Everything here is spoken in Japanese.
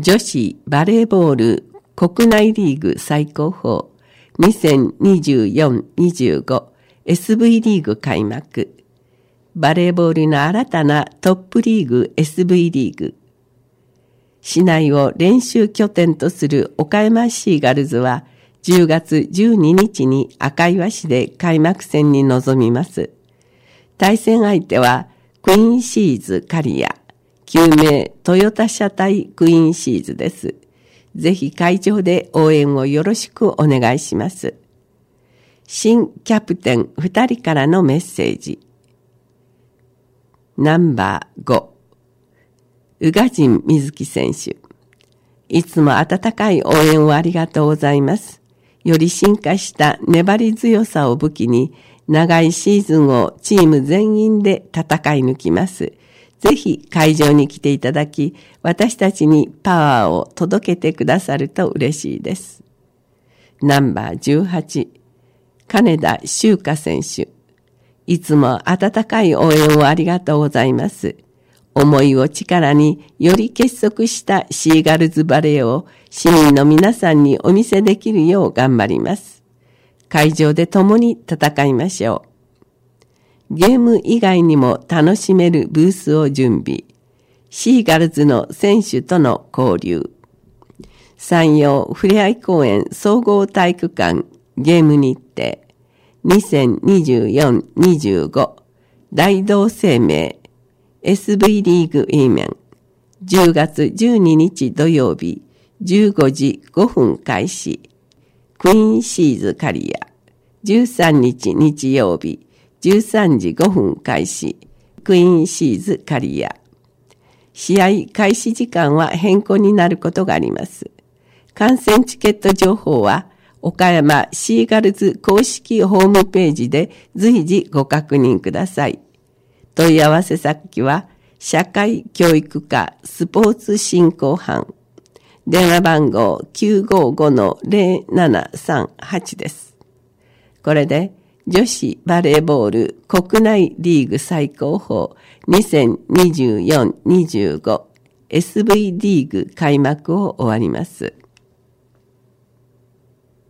女子バレーボール国内リーグ最高峰 2024-25 SV リーグ開幕。バレーボールの新たなトップリーグ SV リーグ。市内を練習拠点とする岡山シーガルズは10月12日に赤岩市で開幕戦に臨みます。対戦相手はクイーンシーズ刈谷、旧名トヨタ車対クイーンシーズです。ぜひ会場で応援をよろしくお願いします。新キャプテン2人からのメッセージ。ナンバー5、宇賀神瑞希選手。いつも温かい応援をありがとうございます。より進化した粘り強さを武器に、長いシーズンをチーム全員で戦い抜きます。ぜひ会場に来ていただき、私たちにパワーを届けてくださると嬉しいです。ナンバー18、金田修香選手。いつも温かい応援をありがとうございます。思いを力により結束したシーガルズバレーを市民の皆さんにお見せできるよう頑張ります。会場で共に戦いましょう。ゲーム以外にも楽しめるブースを準備。シーガルズの選手との交流。山陽ふれあい公園総合体育館ゲーム日程。2024-25 大同生命 SV リーグ E 面10月12日土曜日15時5分開始。クイーンシーズ刈谷13日日曜日13時5分開始。クイーンシーズ刈谷。試合開始時間は変更になることがあります。観戦チケット情報は岡山シーガルズ公式ホームページで随時ご確認ください。問い合わせ先は社会教育課スポーツ振興班。電話番号 955-0738 です。これで女子バレーボール国内リーグ最高峰 2024-25 SV リーグ開幕を終わります。